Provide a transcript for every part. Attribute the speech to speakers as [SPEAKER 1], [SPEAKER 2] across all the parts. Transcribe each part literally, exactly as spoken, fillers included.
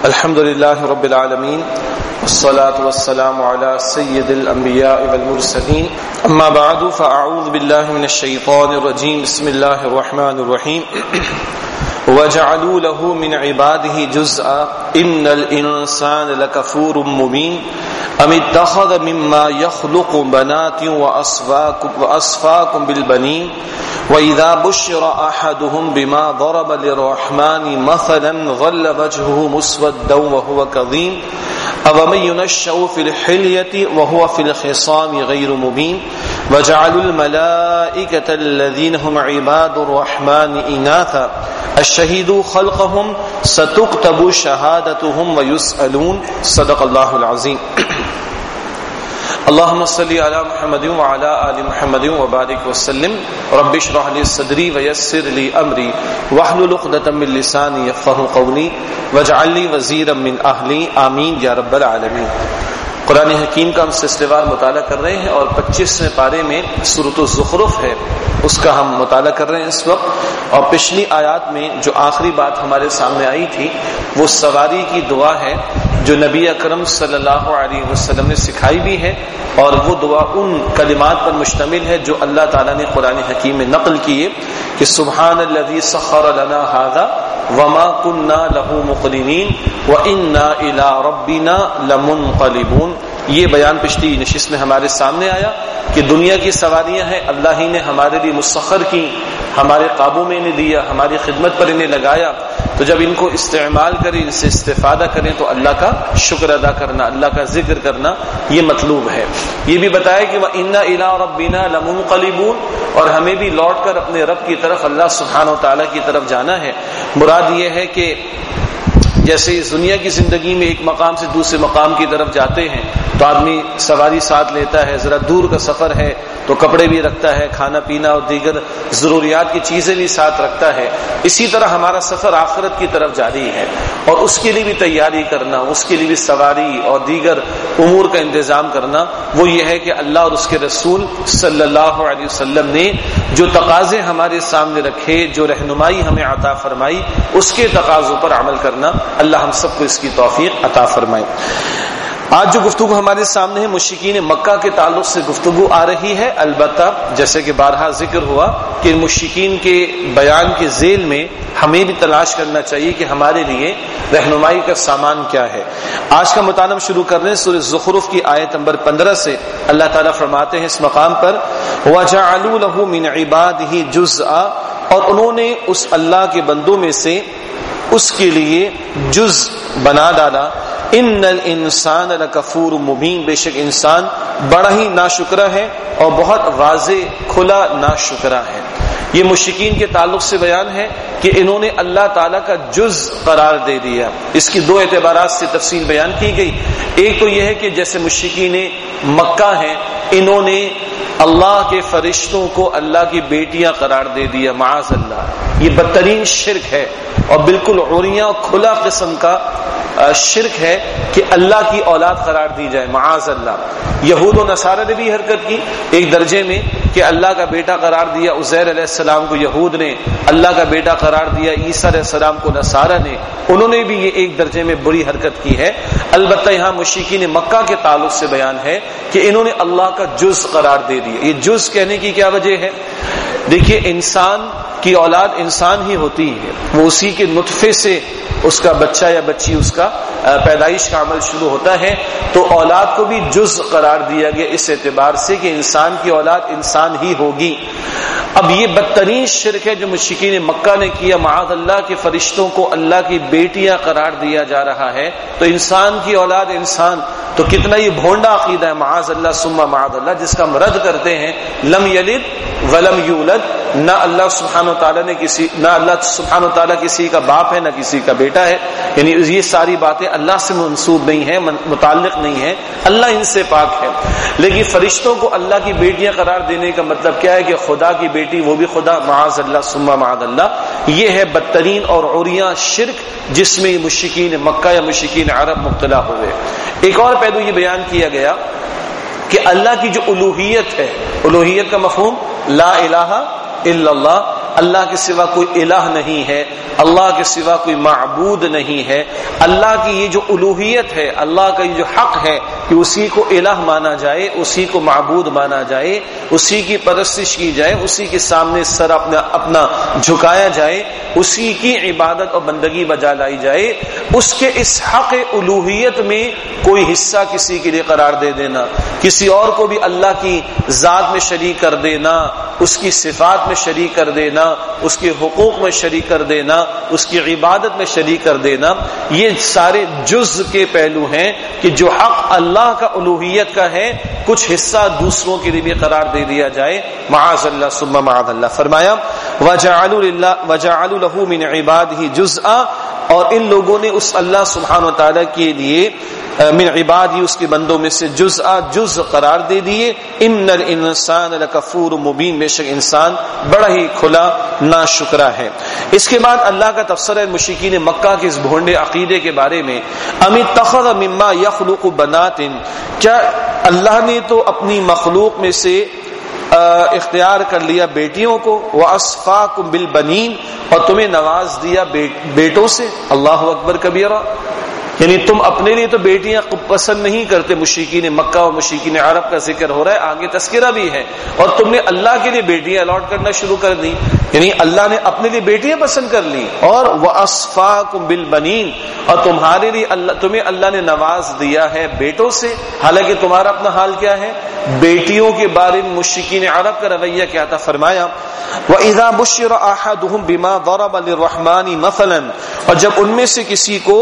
[SPEAKER 1] الحمد لله رب العالمين والصلاة والسلام على سيد الأنبياء والمرسلين أما بعد فأعوذ بالله من الشيطان الرجيم بسم الله الرحمن الرحيم وجعلوا له من عباده جزءا إن الإنسان لكفور مبين أم اتخذ مما يخلق بنات وأصفاكم بالبنين وإذا بشر أحدهم بما ضرب للرحمن مثلا ظل وجهه مسودا وهو كظيم أومن ينشأ في الحلية وهو في الخصام غير مبين وجعلوا الملائكة الذين هم عباد الرحمن إناثا أشهدوا خلقهم ستكتب شهادتهم ويسألون صدق الله العظيم اللهم صل على محمد وعلى آل محمد وبارك وسلم رب اشرح لي صدري ويسر لي أمري واحلل عقدة من لساني يفقهوا قولي واجعل لي وزيرا من أهلي آمين يا رب العالمين۔ قرآن حکیم کا ہم سلسلہ مطالعہ کر رہے ہیں اور پچیسویں پارے میں سورۃ الزخرف ہے، اس کا ہم مطالعہ کر رہے ہیں اس وقت۔ اور پچھلی آیات میں جو آخری بات ہمارے سامنے آئی تھی وہ سواری کی دعا ہے جو نبی اکرم صلی اللہ علیہ وسلم نے سکھائی بھی ہے، اور وہ دعا ان کلمات پر مشتمل ہے جو اللہ تعالیٰ نے قرآن حکیم میں نقل کیے کہ سبحان الذی سخر لنا ھذا وما كنا له مقرنین وانا الى ربنا لمنقلبون۔ یہ بیان پچھلی نشست میں ہمارے سامنے آیا کہ دنیا کی سواریاں ہیں اللہ ہی نے ہمارے لیے مسخر کی، ہمارے قابو میں انہیں دیا، ہماری خدمت پر انہیں لگایا، تو جب ان کو استعمال کریں، ان سے استفادہ کریں تو اللہ کا شکر ادا کرنا، اللہ کا ذکر کرنا یہ مطلوب ہے۔ یہ بھی بتایا کہ وَإِنَّا إِلَىٰ رَبِّنَا لَمُنْقَلِبُونَ، اور ہمیں بھی لوٹ کر اپنے رب کی طرف اللہ سبحانہ و تعالیٰ کی طرف جانا ہے۔ مراد یہ ہے کہ جیسے اس دنیا کی زندگی میں ایک مقام سے دوسرے مقام کی طرف جاتے ہیں تو آدمی سواری ساتھ لیتا ہے، ذرا دور کا سفر ہے تو کپڑے بھی رکھتا ہے، کھانا پینا اور دیگر ضروریات کی چیزیں بھی ساتھ رکھتا ہے۔ اسی طرح ہمارا سفر آخرت کی طرف جاری ہے اور اس کے لیے بھی تیاری کرنا، اس کے لیے بھی سواری اور دیگر امور کا انتظام کرنا، وہ یہ ہے کہ اللہ اور اس کے رسول صلی اللہ علیہ وسلم نے جو تقاضے ہمارے سامنے رکھے، جو رہنمائی ہمیں عطا فرمائی، اس کے تقاضوں پر عمل کرنا، اللہ ہم سب کو اس کی توفیق عطا فرمائے۔ آج جو گفتگو ہمارے سامنے ہے مشرکین مکہ کے تعلق سے گفتگو آ رہی ہے، البتہ جیسے کہ بارہا ذکر ہوا کہ مشرکین کے بیان کے ذیل میں ہمیں بھی تلاش کرنا چاہیے کہ ہمارے لیے رہنمائی کا سامان کیا ہے۔ آج کا مطالعہ شروع کر رہے ہیں سورۃ زخرف کی آیت نمبر پندرہ سے۔ اللہ تعالیٰ فرماتے ہیں اس مقام پر وَجَعَلُوا لَهُ مِنْ عِبَادِهِ جُزْءًا، اور انہوں نے اس اللہ کے بندوں میں سے اس کے لیے جز بنا ڈالا۔ ان الانسان لکفور مبین، بے شک انسان بڑا ہی ناشکرا ہے اور بہت واضح کھلا ناشکرا ہے۔ یہ مشرکین کے تعلق سے بیان ہے کہ انہوں نے اللہ تعالیٰ کا جز قرار دے دیا۔ اس کی دو اعتبارات سے تفصیل بیان کی گئی۔ ایک تو یہ ہے کہ جیسے مشرکین مکہ ہیں، انہوں نے اللہ کے فرشتوں کو اللہ کی بیٹیاں قرار دے دیا، معاذ اللہ۔ یہ بدترین شرک ہے اور بالکل عوریاں اور کھلا قسم کا شرک ہے کہ اللہ کی اولاد قرار دی جائے، معاذ اللہ۔ یہود و نصارہ نے بھی حرکت کی ایک درجے میں کہ اللہ کا بیٹا قرار دیا عزیر علیہ السلام کو یہود نے، اللہ کا بیٹا قرار دیا عیسیٰ علیہ السلام کو نصارہ نے، انہوں نے بھی یہ ایک درجے میں بری حرکت کی ہے۔ البتہ یہاں مشرکین مکہ کے تعلق سے بیان ہے کہ انہوں نے اللہ کا جز قرار دے دیا۔ یہ جز کہنے کی کیا وجہ ہے؟ دیکھیے انسان کی اولاد انسان ہی ہوتی ہے، وہ اسی کے نطفے سے اس کا بچہ یا بچی اس کا پیدائش کا عمل شروع ہوتا ہے، تو اولاد کو بھی جز قرار دیا گیا اس اعتبار سے کہ انسان کی اولاد انسان ہی ہوگی۔ اب یہ بدترین شرک ہے جو مشرکین مکہ نے کیا، معاذ اللہ کے فرشتوں کو اللہ کی بیٹیاں قرار دیا جا رہا ہے، تو انسان کی اولاد انسان، تو کتنا یہ بھونڈا عقیدہ ہے، معاذ اللہ ثم معاذ اللہ، جس کا ہم رد کرتے ہیں۔ لم یلد ولم یولد، نہ اللہ سبحانہ و تعالیٰ نے کسی نہ اللہ سبحانہ و تعالیٰ کسی کا باپ ہے نہ کسی کا بیٹا ہے، یعنی یہ ساری باتیں اللہ سے منسوب نہیں ہیں، متعلق نہیں ہیں، اللہ ان سے پاک ہے۔ لیکن فرشتوں کو اللہ کی بیٹیاں قرار دینے کا مطلب کیا ہے کہ خدا کی بیٹی وہ بھی خدا، معاذ اللہ ثم معاذ اللہ۔ یہ ہے بدترین اور عریاں شرک جس میں مشرکین مکہ یا مشرکین عرب مبتلا ہوئے۔ ایک اور پہلو یہ بیان کیا گیا کہ اللہ کی جو الوہیت ہے، الوہیت کا مفہوم لا الہ الا اللہ، اللہ کے سوا کوئی الہ نہیں ہے، اللہ کے سوا کوئی معبود نہیں ہے، اللہ کی یہ جو الوہیت ہے، اللہ کا یہ جو حق ہے کہ اسی کو الہ مانا جائے، اسی کو معبود مانا جائے، اسی کی پرستش کی جائے، اسی کے سامنے سر اپنا اپنا جھکایا جائے، اسی کی عبادت اور بندگی بجا لائی جائے، اس کے اس حق الوہیت میں کوئی حصہ کسی کے لیے قرار دے دینا، کسی اور کو بھی اللہ کی ذات میں شریک کر دینا، اس کی صفات میں شریک کر دینا، اس کے حقوق میں شریک کر دینا، اس کی عبادت میں شریک کر دینا، یہ سارے جز کے پہلو ہیں کہ جو حق اللہ کا الوہیت کا ہے کچھ حصہ دوسروں کے لیے بھی قرار دے دیا جائے، معاذ اللہ ثم معاذ اللہ۔ فرمایا وَجَعَلُوا لِلَّهِ وَجَعَلُوا لَهُ مِنْ عِبَادِهِ جُزْءًا، اور ان لوگوں نے اس اللہ سبحانہ و تعالیٰ کے لیے من عبادی اس کے بندوں میں سے جزء جز قرار دے دیے۔ ان الانسان لکفور مبین، بے شک انسان بڑا ہی کھلا ناشکرا ہے۔ اس کے بعد اللہ کا تبصرہ مشرکین مکہ کے اس بھونڈے عقیدے کے بارے میں، ام اتخذ مما یخلق بنات، کیا اللہ نے تو اپنی مخلوق میں سے اختیار کر لیا بیٹیوں کو، وَأَصْفَاكُمْ بِالْبَنِينَ، اور تمہیں نواز دیا بیٹوں سے۔ اللہ اکبر کبیرہ، یعنی تم اپنے لیے تو بیٹیاں پسند نہیں کرتے، مشرکین مکہ اور مشرکین عرب کا ذکر ہو رہا ہے، آگے تذکرہ بھی ہے، اور تم نے اللہ کے لیے بیٹیاں الاٹ کرنا شروع کر دی، یعنی اللہ نے اپنے لیے بیٹیاں پسند کر لی۔ اور وَأَصْفَاكُمْ بِالْبَنِينَ، اور تمہارے لیے اللہ تمہیں اللہ نے نواز دیا ہے بیٹوں سے، حالانکہ تمہارا اپنا حال کیا ہے؟ بیٹیوں کے بارے میں مشرکین عرب کا رویہ کیا تھا؟ فرمایا وَإِذَا بُشِّرَ أَحَدُهُم بِمَا ضَرَبَ لِلرَّحْمَنِ مَثَلًا، اور جب ان میں سے کسی کو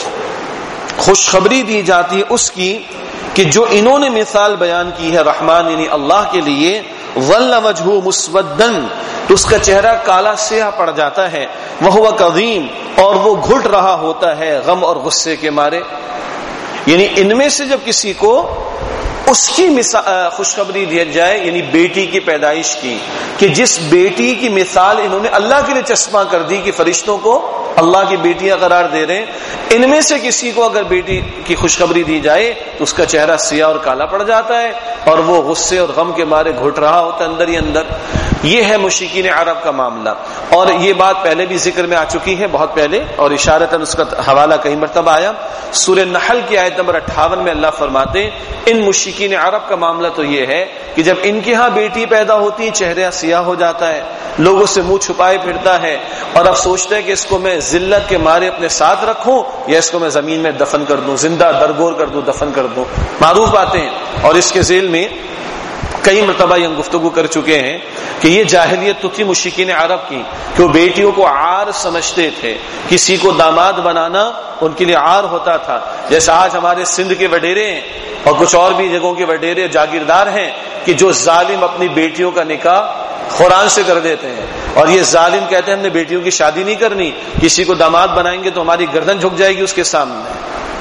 [SPEAKER 1] خوشخبری دی جاتی ہے اس کی کہ جو انہوں نے مثال بیان کی ہے رحمان یعنی اللہ کے لیے، ظل وجہہ مسودًا، تو اس کا چہرہ کالا سیاہ پڑ جاتا ہے، وہو کظیم، اور وہ گھٹ رہا ہوتا ہے غم اور غصے کے مارے۔ یعنی ان میں سے جب کسی کو اس کی خوشخبری دی جائے، یعنی بیٹی کی پیدائش کی، کہ جس بیٹی کی مثال انہوں نے اللہ کے لیے چشمہ کر دی کہ فرشتوں کو اللہ کی بیٹیاں قرار دے رہے ہیں، ان میں سے کسی کو اگر بیٹی کی خوشخبری دی جائے تو اس کا چہرہ سیاہ اور کالا پڑ جاتا ہے، اور وہ غصے اور غم کے مارے گھٹ رہا ہوتا ہے اندر ہی اندر۔ یہ ہے مشرکین عرب کا معاملہ، اور یہ بات پہلے بھی ذکر میں آ چکی ہے بہت پہلے، اور اشارتاً اس کا حوالہ کئی مرتبہ آیا۔ سورہ نحل کی آیت نمبر اٹھاون میں اللہ فرماتے ان مشرکین عرب کا معاملہ تو یہ ہے کہ جب ان کے ہاں بیٹی پیدا ہوتی ہے چہرہ سیاہ ہو جاتا ہے، لوگوں سے منہ چھپائے پھرتا ہے، اور اب سوچتا ہے کہ اس کو میں ذلت کے مارے اپنے ساتھ رکھوں یا اس کو میں زمین میں دفن کر دوں، زندہ درگور کر دوں، دفن کر دوں، معروف باتیں ہیں۔ اور اس کے ذیل میں کئی مرتبہ یہ ہم گفتگو کر چکے ہیں کہ یہ جاہلیت تو تھی مشرکین عرب کی کہ وہ بیٹیوں کو عار سمجھتے تھے، کسی کو داماد بنانا ان کے لیے عار ہوتا تھا، جیسا آج ہمارے سندھ کے وڈیرے ہیں اور کچھ اور بھی جگہوں کے وڈیرے جاگیردار ہیں کہ جو ظالم اپنی بیٹیوں کا نکاح قرآن سے کر دیتے ہیں، اور یہ ظالم کہتے ہیں ہم نے بیٹیوں کی شادی نہیں کرنی، کسی کو داماد بنائیں گے تو ہماری گردن جھک جائے گی اس کے سامنے۔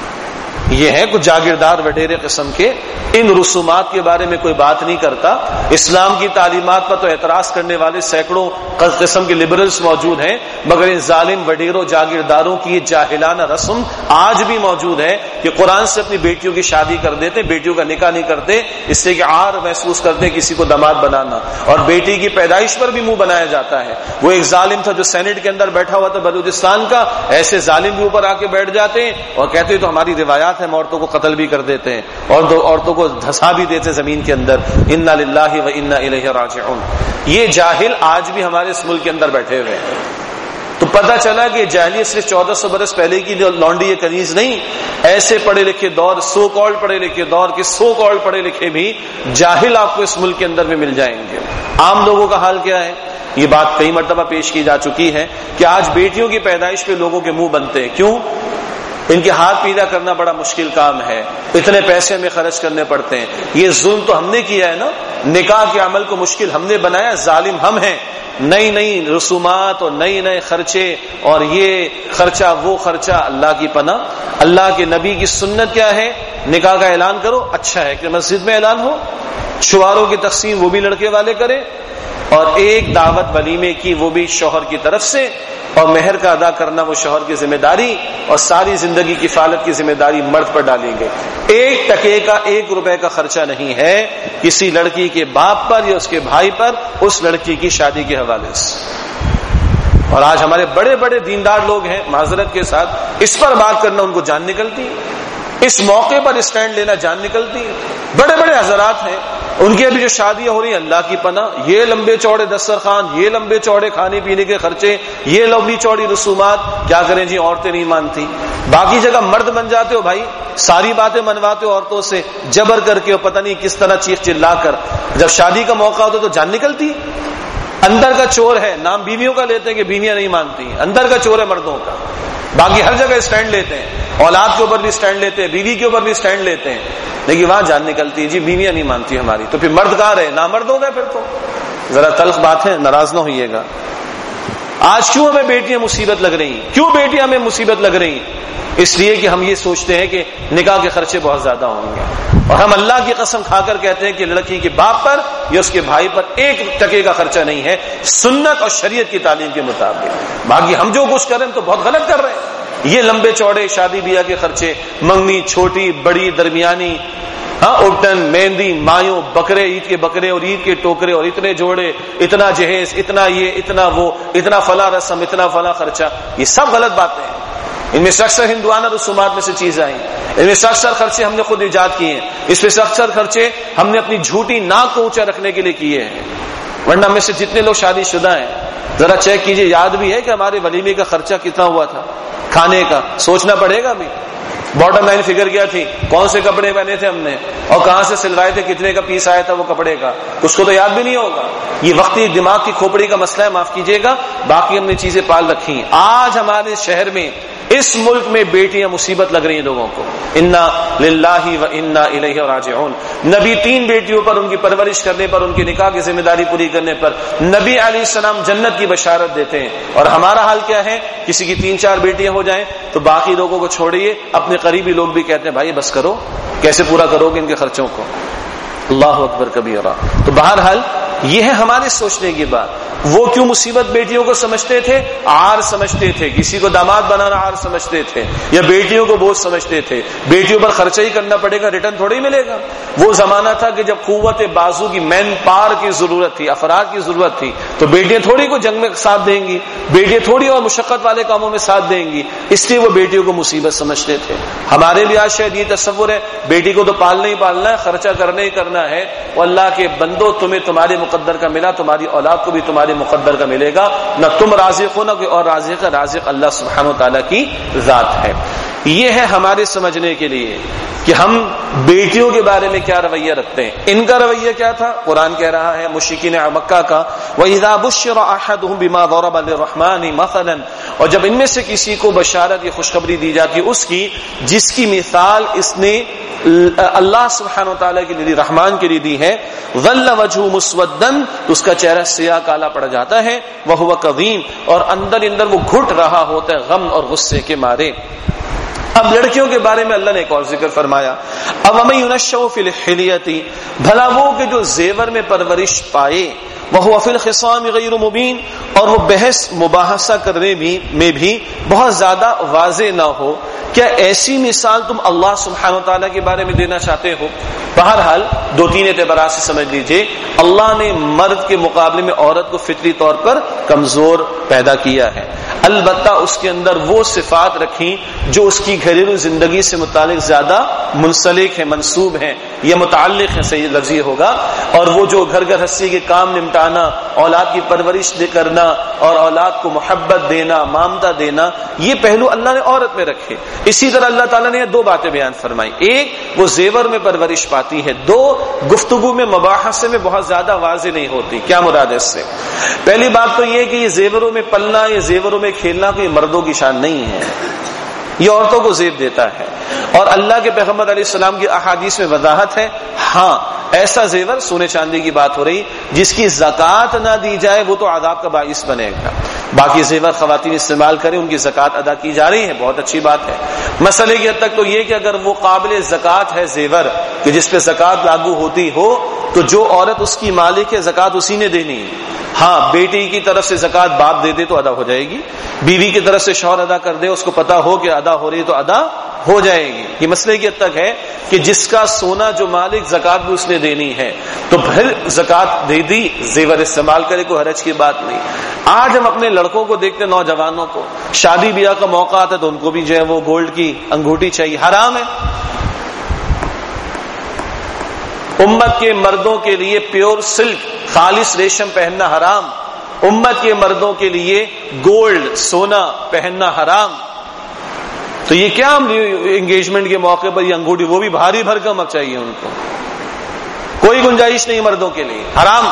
[SPEAKER 1] یہ ہے کچھ جاگیردار وڈیرے قسم کے، ان رسومات کے بارے میں کوئی بات نہیں کرتا۔ اسلام کی تعلیمات پر تو اعتراض کرنے والے سینکڑوں قسم کے لبرلز موجود ہیں، مگر ان ظالم وڈیروں جاگیرداروں کی یہ جاہلانہ رسم آج بھی موجود ہے کہ قرآن سے اپنی بیٹیوں کی شادی کر دیتے، بیٹیوں کا نکاح نہیں کرتے، اس سے کہ عار محسوس کرتے کسی کو داماد بنانا، اور بیٹی کی پیدائش پر بھی منہ بنایا جاتا ہے۔ وہ ایک ظالم تھا جو سینٹ کے اندر بیٹھا ہوا تھا بلوچستان کا، ایسے ظالم بھی اوپر آ کے بیٹھ جاتے ہیں اور کہتے ہیں تو ہماری روایات ہم عورتوں کو قتل بھی کر دیتے ہیں اور دو عورتوں کو دھسا بھی دیتے زمین کے اندر۔ انا للہ و انا الیہ راجعون۔ یہ جاہل آج بھی ہمارے اس ملک کے اندر بیٹھے ہوئے ہیں۔ تو پتہ چلا کہ جاہلیت صرف چودہ سو برس پہلے کی جو لانڈی یہ کنیز نہیں، ایسے پڑھے لکھے دور، سو کالڈ پڑھے لکھے دور کے سو کالڈ پڑھے لکھے بھی جاہل آپ کو اس ملک کے اندر بھی مل جائیں گے۔ عام لوگوں کا حال کیا ہے؟ یہ بات کئی مرتبہ پیش کی جا چکی ہے کہ آج بیٹیوں کی پیدائش پہ لوگوں کے منہ بنتے ہیں۔ کیوں؟ ان کے ہاتھ پیدا کرنا بڑا مشکل کام ہے، اتنے پیسے ہمیں خرچ کرنے پڑتے ہیں۔ یہ ظلم تو ہم نے کیا ہے نا، نکاح کے عمل کو مشکل ہم نے بنایا، ظالم ہم ہیں۔ نئی نئی رسومات اور نئی نئے خرچے، اور یہ خرچہ وہ خرچہ، اللہ کی پناہ۔ اللہ کے نبی کی سنت کیا ہے؟ نکاح کا اعلان کرو، اچھا ہے کہ مسجد میں اعلان ہو، شوہروں کی تقسیم وہ بھی لڑکے والے کرے، اور ایک دعوت ولیمے کی وہ بھی شوہر کی طرف سے، اور مہر کا ادا کرنا وہ شوہر کی ذمہ داری، اور ساری زندگی کی کفالت کی ذمہ داری مرد پر ڈالیں گے۔ ایک ٹکے کا ایک روپے کا خرچہ نہیں ہے کسی لڑکی کے باپ پر یا اس کے بھائی پر اس لڑکی کی شادی کے حوالے سے۔ اور آج ہمارے بڑے بڑے دیندار لوگ ہیں، معذرت کے ساتھ اس پر بات کرنا ان کو جان نکلتی ہے، اس موقع پر اسٹینڈ لینا جان نکلتی ہے۔ بڑے بڑے حضرات ہیں، ان کی ابھی جو شادیاں ہو رہی ہیں اللہ کی پناہ، یہ لمبے چوڑے دسترخوان، یہ لمبے چوڑے کھانے پینے کے خرچے، یہ لمبی چوڑی رسومات، کیا کریں جی عورتیں نہیں مانتی۔ باقی جگہ مرد بن جاتے ہو بھائی، ساری باتیں منواتے ہو عورتوں سے جبر کر کے، اور پتہ نہیں کس طرح چیخ چلا کر، جب شادی کا موقع ہوتا تو جان نکلتی۔ اندر کا چور ہے، نام بیویوں کا لیتے ہیں کہ بیویاں نہیں مانتی، اندر کا چور ہے مردوں کا۔ باقی ہر جگہ اسٹینڈ لیتے ہیں، اولاد کے اوپر بھی اسٹینڈ لیتے ہیں، بیوی کے اوپر بھی اسٹینڈ لیتے ہیں، لیکن وہاں جان نکلتی ہے جی بیویاں نہیں مانتی ہماری، تو پھر مرد کہاں رہے؟ نامرد ہو گئے پھر تو۔ ذرا تلخ بات ہے، ناراض نہ ہوئیے گا۔ آج کیوں ہمیں بیٹیاں مصیبت لگ رہی ہیں؟ کیوں بیٹیاں ہمیں مصیبت لگ رہی ہیں؟ اس لیے کہ ہم یہ سوچتے ہیں کہ نکاح کے خرچے بہت زیادہ ہوں گے، اور ہم اللہ کی قسم کھا کر کہتے ہیں کہ لڑکی کے باپ پر یا اس کے بھائی پر ایک ٹکے کا خرچہ نہیں ہے سنت اور شریعت کی تعلیم کے مطابق۔ باقی ہم جو کچھ کریں تو بہت غلط کر رہے ہیں۔ یہ لمبے چوڑے شادی بیاہ کے خرچے، منگنی چھوٹی بڑی درمیانی، ہاں اٹن مہندی مایوں بکرے، عید کے بکرے اور عید کے ٹوکرے اور اتنے جوڑے، اتنا جہیز، اتنا یہ اتنا وہ، اتنا فلاں رسم، اتنا فلاں خرچہ، یہ سب غلط باتیں ہیں۔ ان میں سے اکثر ہندوانہ رسومات میں سے چیزیں آئیں، ان میں سے اکثر خرچے ہم نے خود ایجاد کیے ہیں، اس میں سے اکثر خرچے ہم نے اپنی جھوٹی ناک کو اونچا رکھنے کے لیے کیے ہیں۔ ورنہ میں سے جتنے لوگ شادی شدہ ہیں ذرا چیک کیجئے، یاد بھی ہے کہ ہمارے ولیمے کا خرچہ کتنا ہوا تھا کھانے کا؟ سوچنا پڑے گا بھی۔ باٹم لائن فگر کیا تھی؟ کون سے کپڑے پہنے تھے ہم نے اور کہاں سے سلوائے تھے، کتنے کا پیس آیا تھا وہ کپڑے کا، اس کو تو یاد بھی نہیں ہوگا۔ یہ وقتی دماغ کی کھوپڑی کا مسئلہ ہے، معاف کیجیے گا، باقی ہم نے چیزیں پال رکھی ہیں۔ آج ہمارے شہر میں، اس ملک میں بیٹیاں مصیبت لگ رہی ہیں لوگوں کو۔ انا للہ و انا الیہ راجعون۔ نبی تین بیٹیوں پر، ان کی پرورش کرنے پر، ان کی نکاح کی ذمہ داری پوری کرنے پر نبی علیہ السلام جنت کی بشارت دیتے ہیں، اور ہمارا حال کیا ہے؟ کسی کی تین چار بیٹیاں ہو جائیں تو باقی لوگوں کو چھوڑیے، اپنے قریبی لوگ بھی کہتے ہیں بھائی بس کرو، کیسے پورا کرو گے ان کے خرچوں کو؟ اللہ اکبر کبیرہ۔ تو بہرحال یہ ہے ہمارے سوچنے کی بات۔ وہ کیوں مصیبت بیٹیوں کو سمجھتے تھے؟ عار سمجھتے تھے، کسی کو داماد بنانا عار سمجھتے تھے، یا بیٹیوں کو بوجھ سمجھتے تھے، بیٹیوں پر خرچہ ہی کرنا پڑے گا، ریٹرن تھوڑی ملے گا۔ وہ زمانہ تھا کہ جب قوت بازو کی، مین پاور کی ضرورت تھی، افراد کی ضرورت تھی، تو بیٹیاں تھوڑی کو جنگ میں ساتھ دیں گی، بیٹیاں تھوڑی اور مشقت والے کاموں میں ساتھ دیں گی، اس لیے وہ بیٹیوں کو مصیبت سمجھتے تھے۔ ہمارے بھی آج شاید یہ تصور ہے بیٹی کو تو پالنا ہی پالنا ہے، خرچہ کرنا ہی کرنا ہے۔ وہ اللہ کے بندو، تمہیں تمہارے مقدر کا ملا، تمہاری اولاد کو بھی تمہارے مقدر کا ملے گا، نہ تم رازق ہو نہ کوئی اور رازق ہے، رازق اللہ سبحانہ و تعالیٰ کی ذات ہے۔ یہ ہے ہمارے سمجھنے کے لیے کہ ہم بیٹیوں کے بارے میں کیا رویہ رکھتے ہیں۔ ان کا رویہ کیا تھا؟ قرآن کہہ رہا ہے مشرکین مکہ کا، وَإِذَا بُشِّرَ أَحَدُهُم بِمَا ضَرَبَ لِلرَّحْمَنِ مَثَلًا، اور جب ان میں سے کسی کو بشارت یا خوشخبری دی جاتی ہے اس کی جس کی مثال اس نے اللہ سبحانہ و تعالیٰ کے لیے، رحمان کے لیے دی ہے، ظل وجهه مسودا، تو اس کا چہرہ سیاہ کالا پڑ جاتا ہے، وهو كظيم، اور اندر اندر وہ گھٹ رہا ہوتا ہے غم اور غصے کے مارے۔ اب لڑکیوں کے بارے میں اللہ نے ایک اور ذکر فرمایا، اب وَمَن يُنَشَّأُ فِي الْحِلْيَةِ، بھلا وہ کہ جو زیور میں پرورش پائے، وَهُوَ فِي الْخِصَامِ غَيْرُ مُبِينٍ، اور وہ بحث مباحثہ کرنے میں بھی بہت زیادہ واضح نہ ہو، کیا ایسی مثال تم اللہ سبحانہ وتعالیٰ کے بارے میں دینا چاہتے ہو؟ بہرحال دو تین اعتبارات سے سمجھ لیجئے، اللہ نے مرد کے مقابلے میں عورت کو فطری طور پر کمزور پیدا کیا ہے، البتہ اس کے اندر وہ صفات رکھی جو اس کی گھریلو زندگی سے متعلق زیادہ منسلک ہے، منسوب ہیں، یہ متعلق ہے، صحیح لفظ یہ ہوگا، اور وہ جو گھر گھر ہستی کے کام نمٹانا، اولاد کی پرورش کرنا اور اولاد کو محبت دینا، مامتا دینا، یہ پہلو اللہ نے عورت میں رکھے۔ اسی طرح اللہ تعالیٰ نے دو باتیں بیان فرمائی، ایک وہ زیور میں پرورش پاتی ہے، دو گفتگو میں مباحثے میں بہت زیادہ واضح نہیں ہوتی۔ کیا مراد ہے اس سے؟ پہلی بات تو یہ کہ یہ زیوروں میں پلنا یا زیوروں میں کھیلنا کوئی مردوں کی شان نہیں ہے، یہ عورتوں کو زیب دیتا ہے، اور اللہ کے پیغمبر علیہ السلام کی احادیث میں وضاحت ہے۔ ہاں ایسا زیور، سونے چاندی کی بات ہو رہی، جس کی زکوٰۃ نہ دی جائے وہ تو عذاب کا باعث بنے گا۔ باقی زیور خواتین استعمال کریں، ان کی زکوٰۃ ادا کی جا رہی ہے، بہت اچھی بات ہے۔ مسئلے کی حد تک تو یہ کہ اگر وہ قابل زکوٰۃ ہے زیور کہ جس پہ زکوٰۃ لاگو ہوتی ہو، تو جو عورت اس کی مالک ہے زکوٰۃ اسی نے دینی ہے۔ ہاں بیٹی کی طرف سے زکوٰۃ باپ دے دے تو ادا ہو جائے گی، بیوی کی طرف سے شوہر ادا کر دے، اس کو پتا ہو کہ ادا ہو رہی ہے تو ادا ہو جائے گی. یہ مسئلے کی حد تک ہے کہ جس کا سونا جو مالک زکات بھی اس نے دینی ہے تو پھر زکات دے دی, زیور استعمال کرے, کوئی حرج کی بات نہیں. آج ہم اپنے لڑکوں کو دیکھتے, نوجوانوں کو شادی بیاہ کا موقع آتا ہے تو ان کو بھی جو ہے وہ گولڈ کی انگوٹھی چاہیے. حرام ہے. امت کے مردوں کے لیے پیور سلک خالص ریشم پہننا حرام, امت کے مردوں کے لیے گولڈ سونا پہننا حرام. تو یہ کیا انگیجمنٹ کے موقع پر یہ انگوٹھی, وہ بھی بھاری بھرکم اب چاہیے ان کو, کوئی گنجائش نہیں مردوں کے لیے, حرام.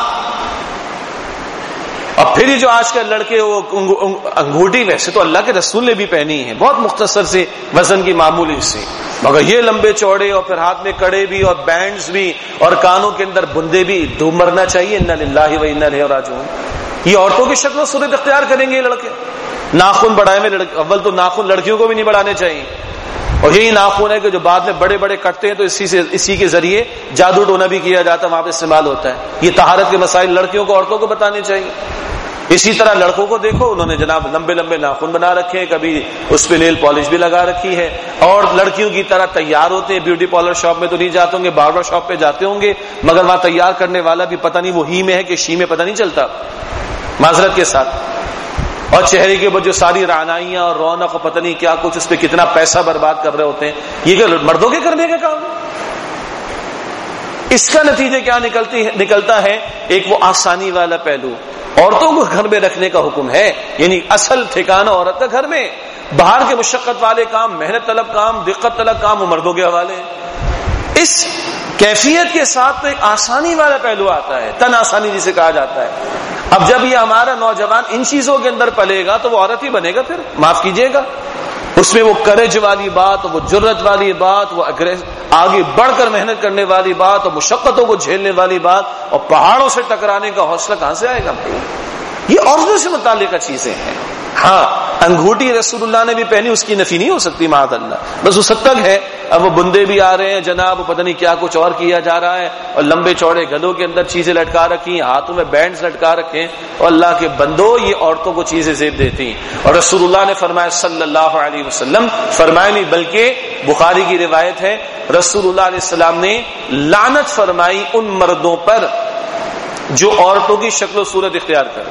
[SPEAKER 1] اور پھر یہ جو آج کل لڑکے وہ انگوٹھی, ویسے تو اللہ کے رسول نے بھی پہنی ہے بہت مختصر سے وزن کی معمولی سی, مگر یہ لمبے چوڑے اور پھر ہاتھ میں کڑے بھی اور بینڈز بھی اور کانوں کے اندر بندے بھی, ڈوب مرنا چاہیے. انا للہ و انا الیہ راجعون. یہ عورتوں کی شکل و صورت اختیار کریں گے یہ لڑکے. ناخن بڑھائے میں لڑکے, اول تو ناخن لڑکیوں کو بھی نہیں بڑھانے چاہیے, اور یہی ناخن ہے کہ جو بعد میں بڑے بڑے کٹتے ہیں تو اسی سے اسی کے ذریعے جادو ٹونا بھی کیا جاتا ہے, وہاں پہ استعمال ہوتا ہے. یہ طہارت کے مسائل لڑکیوں کو عورتوں کو بتانے چاہیے. اسی طرح لڑکوں کو دیکھو, انہوں نے جناب لمبے لمبے ناخن بنا رکھے ہیں, کبھی اس پہ نیل پالش بھی لگا رکھی ہے, اور لڑکیوں کی طرح تیار ہوتے ہیں. بیوٹی پارلر شاپ میں تو نہیں جاتے ہوں گے, باربر شاپ پہ جاتے ہوں گے, مگر وہاں تیار کرنے والا بھی پتہ نہیں وہ ہی میں ہے کہ شی میں پتہ نہیں چلتا, معذرت کے ساتھ. اور چہرے کے اوپر جو ساری رعنائیاں اور رونق اور پتہ نہیں کیا کچھ, اس پہ کتنا پیسہ برباد کر رہے ہوتے ہیں. یہ کہ مردوں کے کرنے کا کام ہے. اس کا نتیجہ کیا نکلتی ہے نکلتا ہے ایک وہ آسانی والا پہلو, عورتوں کو گھر میں رکھنے کا حکم ہے, یعنی اصل ٹھکانہ عورت کا گھر میں. باہر کے مشقت والے کام, محنت طلب کام, دقت طلب کام وہ مردوں کے حوالے ہیں. اس کیفیت کے ساتھ ایک آسانی والا پہلو آتا ہے, تن آسانی جسے کہا جاتا ہے. اب جب یہ ہمارا نوجوان ان چیزوں کے اندر پلے گا تو وہ عورت ہی بنے گا, پھر معاف کیجیے گا. اس میں وہ کرج والی بات, وہ جرت والی بات, وہ آگے بڑھ کر محنت کرنے والی بات, اور مشقتوں کو جھیلنے والی بات, اور پہاڑوں سے ٹکرانے کا حوصلہ کہاں سے آئے گا؟ یہ عورتوں سے متعلقہ چیزیں ہیں. ہاں انگوٹھی رسول اللہ نے بھی پہنی, اس کی نفی نہیں ہو سکتی معاذ اللہ, بس اس حد تک ہے. اب وہ بندے بھی آ رہے ہیں جناب, پتہ نہیں کیا کچھ اور کیا جا رہا ہے, اور لمبے چوڑے گلوں کے اندر چیزیں لٹکا رکھی, ہاتھوں میں بینڈز لٹکا رکھے, اور اللہ کے بندو یہ عورتوں کو چیزیں زیب دیتی ہیں. اور رسول اللہ نے فرمایا صلی اللہ علیہ وسلم, فرمایا نہیں بلکہ بخاری کی روایت ہے, رسول اللہ علیہ السلام نے لعنت فرمائی ان مردوں پر جو عورتوں کی شکل و صورت اختیار کرے,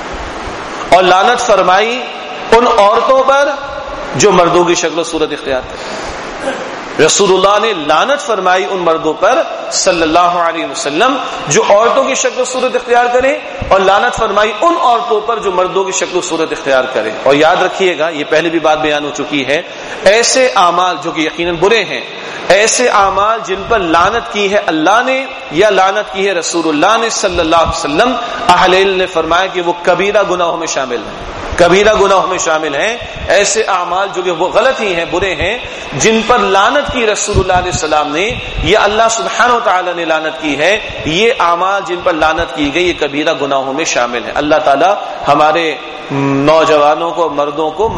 [SPEAKER 1] اور لعنت فرمائی ان عورتوں پر جو مردوں کی شکل و صورت اختیار کرے. رسول اللہ نے لعنت فرمائی ان مردوں پر صلی اللہ علیہ وسلم جو عورتوں کی شکل و صورت اختیار کریں, اور لعنت فرمائی ان عورتوں پر جو مردوں کی شکل و صورت اختیار کریں. اور یاد رکھیے گا, یہ پہلے بھی بات بیان ہو چکی ہے, ایسے اعمال جو کہ یقیناً برے ہیں, ایسے اعمال جن پر لعنت کی ہے اللہ نے یا لعنت کی ہے رسول اللہ نے صلی اللہ علیہ وسلم, اہل علم نے فرمایا کہ وہ کبیرہ گناہوں میں شامل ہیں, کبیرہ گناہوں میں شامل ہیں. ایسے اعمال جو کہ وہ غلط ہی ہیں, برے ہیں, جن پر لعنت کی رسول اللہ علیہ السلام نے یا اللہ سبحانہ و تعالی نے لعنت کی ہے, یہ اعمال جن پر لعنت کی گئی یہ کبیرہ گناہوں میں شامل ہیں. اللہ تعالی ہمارے نوجوانوں کو, مردوں کو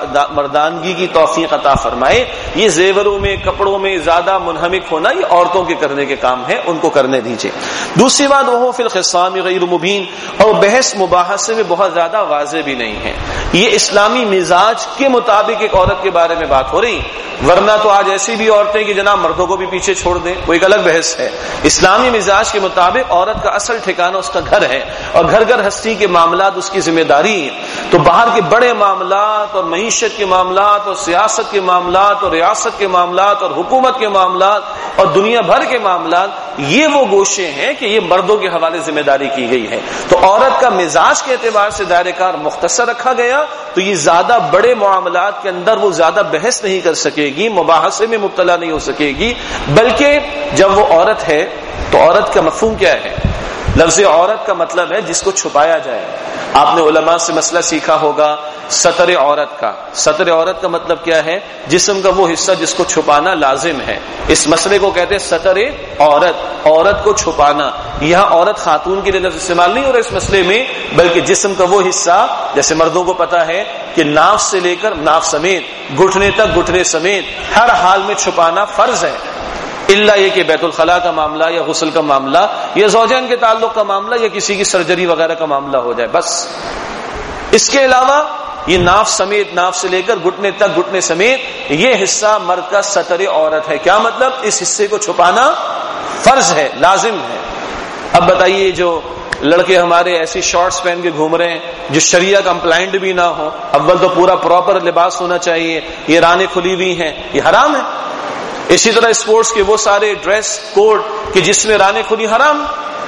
[SPEAKER 1] مردانگی کی توفیق عطا فرمائے. یہ زیوروں میں, کپڑوں میں زیادہ منہمک ہونا یہ عورتوں کے کرنے کے کام ہے, ان کو کرنے دیجیے. دوسری بات وہ فی الخصام غیر مبین, اور بحث مباحثے میں بہت زیادہ واضح بھی نہیں ہے. یہ اسلامی مزاج کے مطابق ایک عورت کے بارے میں بات ہو رہی, ورنہ تو آج ایسی بھی عورتیں کہ جناب مردوں کو بھی پیچھے چھوڑ دیں, وہ ایک الگ بحث ہے. اسلامی مزاج کے مطابق عورت کا اصل ٹھکانہ اس کا گھر ہے, اور گھر گھر ہستی کے معاملات اس کی ذمہ داری ہیں. تو باہر کے بڑے معاملات اور معیشت کے معاملات اور سیاست کے معاملات اور ریاست کے معاملات اور حکومت کے معاملات اور دنیا بھر کے معاملات, یہ وہ گوشے ہیں کہ یہ مردوں کے حوالے ذمہ داری کی گئی ہے. تو عورت کا مزاج کے اعتبار سے دائرہ کار مختصر رکھا گیا, تو یہ زیادہ بڑے معاملات کے اندر وہ زیادہ بحث نہیں کر سکے گی, مباحثے میں مبتلا نہیں ہو سکے گی. بلکہ جب وہ عورت ہے تو عورت کا مفہوم کیا ہے؟ لفظ عورت کا مطلب ہے جس کو چھپایا جائے. آپ نے علماء سے مسئلہ سیکھا ہوگا ستر عورت کا. ستر عورت کا مطلب کیا ہے؟ جسم کا وہ حصہ جس کو چھپانا لازم ہے. اس مسئلے کو کہتے ہیں ستر عورت, عورت کو چھپانا. یہاں عورت خاتون کے لیے لفظ استعمال نہیں ہو رہا اس مسئلے میں, بلکہ جسم کا وہ حصہ, جیسے مردوں کو پتا ہے کہ ناف سے لے کر ناف سمیت, گھٹنے تک گھٹنے سمیت ہر حال میں چھپانا فرض ہے, الا یہ کہ بیت الخلاء کا معاملہ یا غسل کا معاملہ یا زوجین کے تعلق کا معاملہ یا کسی کی سرجری وغیرہ کا معاملہ ہو جائے, بس. اس کے علاوہ یہ ناف سمیت، ناف سے لے کر گھٹنے تک، گھٹنے سمیت یہ حصہ مرد کا ستر عورت ہے. کیا مطلب؟ اس حصے کو چھپانا فرض ہے، لازم ہے. اب بتائیے جو لڑکے ہمارے ایسی شارٹس پہن کے گھوم رہے ہیں جو شریعہ کمپلائنٹ بھی نہ ہو، اول تو پورا پراپر لباس ہونا چاہیے، یہ رانیں کھلی ہوئی ہیں، یہ حرام ہے. اسی طرح اسپورٹس کے وہ سارے ڈریس کوڈ کہ جس میں رانیں کھلی، حرام.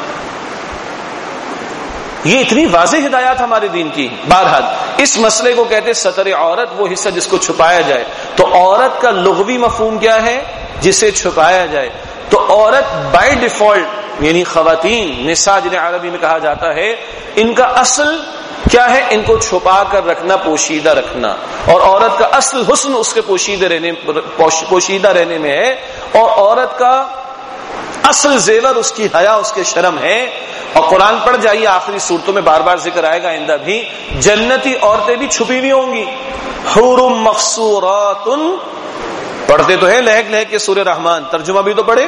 [SPEAKER 1] یہ اتنی واضح ہدایات ہمارے دین کی. بہرحال اس مسئلے کو کہتے ستر عورت، وہ حصہ جس کو چھپایا جائے. تو عورت کا لغوی مفہوم کیا ہے؟ جسے چھپایا جائے. تو عورت بائی ڈیفالٹ یعنی خواتین، نساء جنہیں عربی میں کہا جاتا ہے، ان کا اصل کیا ہے؟ ان کو چھپا کر رکھنا، پوشیدہ رکھنا. اور عورت کا اصل حسن اس کے پوشیدہ رہنے پوشیدہ رہنے میں ہے. اور عورت کا اصل زیور اس کی حیا، اس کے شرم ہے. اور قرآن پڑھ جائیے، آخری صورتوں میں بار بار ذکر آئے گا آئندہ بھی، جنتی عورتیں بھی چھپی ہوئی ہوں گی. حور مقصورات، پڑھتے تو ہیں لہک لہک کے سورہ رحمان، ترجمہ بھی تو پڑھے.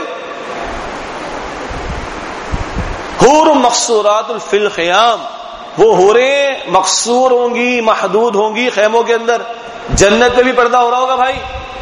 [SPEAKER 1] حور مقصورات فی الخیام، وہ حوریں مقصور ہوں گی، محدود ہوں گی خیموں کے اندر. جنت میں بھی پردہ ہو رہا ہوگا بھائی.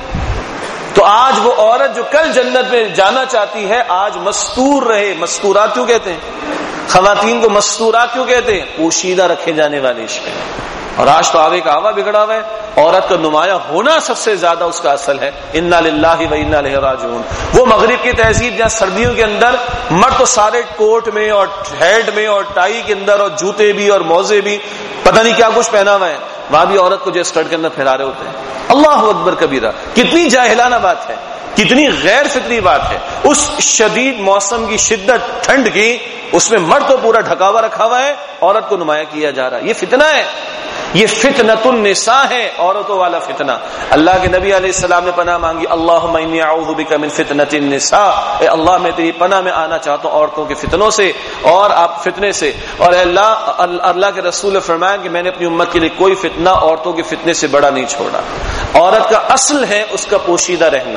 [SPEAKER 1] تو آج وہ عورت جو کل جنت میں جانا چاہتی ہے آج مستور رہے. مستورات کیوں کہتے ہیں؟ خواتین کو مستورات کیوں کہتے ہیں؟ پوشیدہ رکھے جانے والے عشق. اور آج تو آگے کا آوا بگڑا ہوا ہے. عورت کا نمایاں ہونا سب سے زیادہ اس کا اصل ہے. انا للہ و انا الیہ راجعون. وہ مغرب کی تہذیب جہاں سردیوں کے اندر مرد تو سارے کوٹ میں اور ہیڈ میں اور ٹائی کے اندر اور جوتے بھی اور موزے بھی پتہ نہیں کیا کچھ پہنا ہوا ہے، وہاں بھی عورت کو جو اسکرٹ کے اندر پھیلا رہے ہوتے ہیں. اللہ اکبر کبیرہ. کتنی جاہلانہ بات ہے، کتنی غیر فطری بات ہے. اس شدید موسم کی شدت ٹھنڈ کی، اس میں مرد تو پورا ڈھکا ہوا رکھا ہوا ہے، عورت کو نمایاں کیا جا رہا ہے. یہ فتنہ ہے، یہ فتنۃ النساء ہے، عورتوں والا فتنہ. اللہ کے نبی علیہ السلام نے پناہ مانگی، اللہم انی اعوذ بک من فتنۃ النساء. اے اللہ میں تیری پناہ میں آنا چاہتا ہوں عورتوں کے فتنوں سے اور آپ فتنے سے. اور اے اللہ اللہ کے رسول نے فرمایا کہ میں نے اپنی امت کے لیے کوئی فتنہ عورتوں کے فتنے سے بڑا نہیں چھوڑا. عورت کا اصل ہے اس کا پوشیدہ رہنا،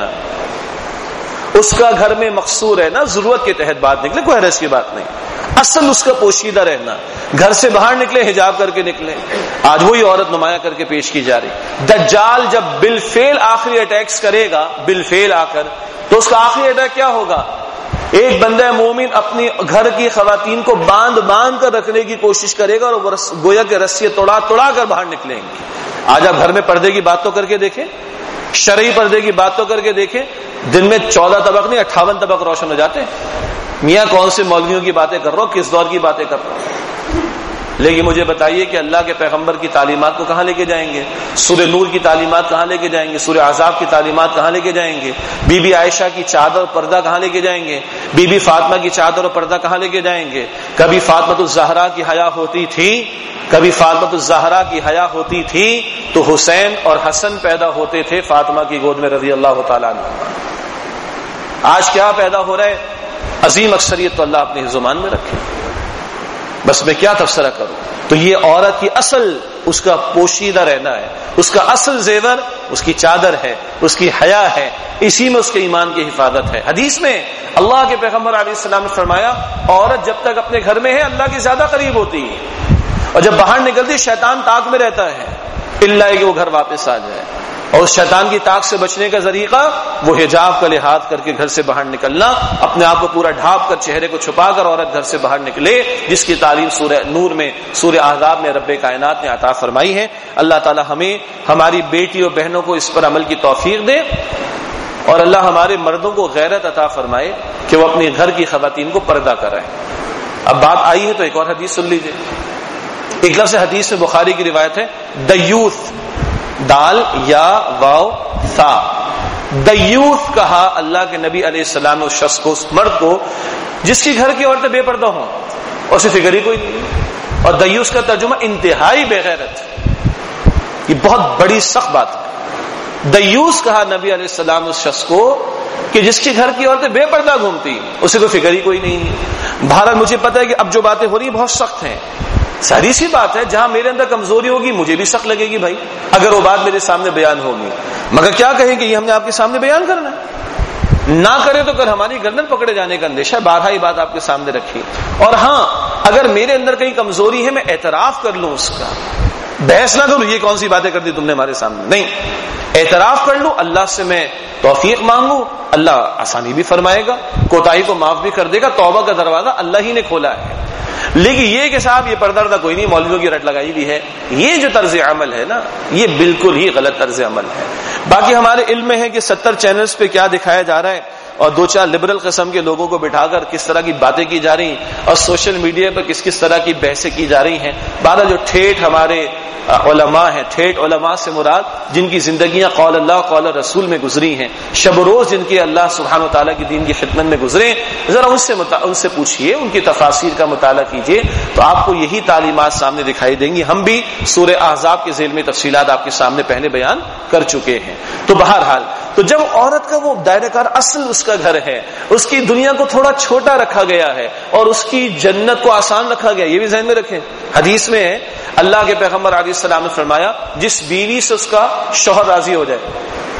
[SPEAKER 1] اس کا گھر میں مقصور ہے نا، ضرورت کے تحت بات نکلے، کوئی حرج کی بات نہیں. اصل اس کا پوشیدہ رہنا. گھر سے باہر نکلے حجاب کر کے نکلے. آج وہی عورت نمایاں کر کے پیش کی جا رہی. دجال جب بالفعل آخری اٹیکس کرے گا، بالفعل آ کر، تو اس کا آخری اٹیک کیا ہوگا؟ ایک بندہ مومن اپنی گھر کی خواتین کو باندھ باندھ کر رکھنے کی کوشش کرے گا اور وہ گویا کہ رسی توڑا توڑا کر باہر نکلیں گے. آج آپ گھر میں پردے کی بات تو کر کے دیکھیں، شرعی پردے کی بات تو کر کے دیکھیں. دن میں چودہ طبق نہیں اٹھاون طبق روشن ہو جاتے ہیں. میاں کون سے مولویوں کی باتیں کر رہا ہو، کس دور کی باتیں کر رہا ہو؟ لیکن مجھے بتائیے کہ اللہ کے پیغمبر کی تعلیمات کو کہاں لے کے جائیں گے؟ سورہ نور کی تعلیمات کہاں لے کے جائیں گے؟ سورہ احزاب کی تعلیمات کہاں لے کے جائیں گے؟ بی بی عائشہ کی چادر اور پردہ کہاں لے کے جائیں گے؟ بی بی فاطمہ کی چادر اور پردہ کہاں لے کے جائیں گے؟ کبھی فاطمۃ الزہرا کی حیا ہوتی تھی، کبھی فاطمۃ الزہرا کی حیا ہوتی تھی تو حسین اور حسن پیدا ہوتے تھے فاطمہ کی گود میں رضی اللہ تعالیٰ عنہ. آج کیا پیدا ہو رہا ہے؟ عظیم اکثریت تو اللہ اپنی زبان میں رکھے. بس میں کیا تبصرہ کروں. تو یہ عورت کی اصل اس کا پوشیدہ رہنا ہے، اس کا اصل زیور اس کی چادر ہے، اس کی حیا ہے، اسی میں اس کے ایمان کی حفاظت ہے. حدیث میں اللہ کے پیغمبر علیہ السلام نے فرمایا عورت جب تک اپنے گھر میں ہے اللہ کے زیادہ قریب ہوتی ہے، اور جب باہر نکلتی شیطان طاق میں رہتا ہے اللہ کہ وہ گھر واپس آ جائے. اور اس شیطان کی طاق سے بچنے کا طریقہ وہ حجاب کا لحاظ کر کے گھر سے باہر نکلنا، اپنے آپ کو پورا ڈھانپ کر چہرے کو چھپا کر عورت گھر سے باہر نکلے، جس کی تعلیم سورہ نور میں سورہ احزاب میں رب کائنات نے عطا فرمائی ہے. اللہ تعالی ہمیں ہماری بیٹی اور بہنوں کو اس پر عمل کی توفیق دے، اور اللہ ہمارے مردوں کو غیرت عطا فرمائے کہ وہ اپنے گھر کی خواتین کو پردہ کرائیں. اب بات آئی ہے تو ایک اور حدیث سن لیجیے. ایک لفظ حدیث میں بخاری کی روایت ہے، دیوث، دال یا واو ثا. دیوث کہا اللہ کے نبی علیہ السلام نے اس شخص کو، اس مرد کو جس کی گھر کی عورتیں بے پردہ ہوں اور اسے فکر ہی کوئی نہیں. اور دیوث کا ترجمہ انتہائی بے غیرت. یہ بہت بڑی سخت بات ہے. دیوث کہا نبی علیہ السلام اس شخص کو کہ جس کے گھر کی عورتیں بے پردہ گھومتی، اسے کوئی فکر ہی کوئی نہیں. بہرحال مجھے پتا ہے کہ اب جو باتیں ہو رہی ہیں بہت سخت ہیں. ساری سی بات ہے، جہاں میرے اندر کمزوری ہوگی مجھے بھی سخت لگے گی بھائی اگر وہ بات میرے سامنے بیان ہوگی. مگر کیا کہیں کہ یہ ہم نے آپ کے سامنے بیان کرنا ہے، نہ کرے تو کل ہماری گردن پکڑے جانے کا اندیشہ. بارہا یہ بات آپ کے سامنے رکھی. اور ہاں، اگر میرے اندر کہیں کمزوری ہے میں اعتراف کر لوں اس کا، بحث نہ کرو یہ کون سی باتیں کر دی تم نے ہمارے سامنے، نہیں، اعتراف کر لو، اللہ سے میں توفیق مانگو، اللہ آسانی بھی فرمائے گا، کوتاہی کو معاف بھی کر دے گا، توبہ کا دروازہ اللہ ہی نے کھولا ہے۔ لیکن یہ کہ صاحب یہ پردہ وردہ کوئی نہیں، مولویوں کی رٹ لگائی بھی ہے، یہ جو طرز عمل ہے نا یہ بالکل ہی غلط طرز عمل ہے۔ باقی ہمارے علم میں ہے کہ ستر چینلز پہ کیا دکھایا جا رہا ہے اور دو چار لبرل قسم کے لوگوں کو بٹھا کر کس طرح کی باتیں کی جا رہی ہیں اور سوشل میڈیا پر کس کس طرح کی بحثیں کی جا رہی ہیں۔ بارہ جو ٹھیٹ ہمارے علماء ہیں، ٹھیٹ علماء سے مراد جن کی زندگیاں قول اللہ قول رسول میں گزری ہیں، شب و روز جن کے اللہ سبحانہ و تعالیٰ کی دین کی خدمت میں گزرے، ذرا ان سے متا... ان سے پوچھئے، ان کی تفاسیر کا مطالعہ کیجئے تو آپ کو یہی تعلیمات سامنے دکھائی دیں گی۔ ہم بھی سورہ احزاب کے ذیل میں تفصیلات آپ کے سامنے پہلے بیان کر چکے ہیں۔ تو بہرحال تو جب عورت کا وہ دائرہ کار اصل اس کا گھر ہے، اس کی دنیا کو تھوڑا چھوٹا رکھا گیا ہے اور اس کی جنت کو آسان رکھا گیا، یہ بھی ذہن میں رکھیں۔ حدیث میں ہے اللہ کے پیغمبر علیہ السلام نے فرمایا جس بیوی سے اس کا شوہر راضی ہو جائے،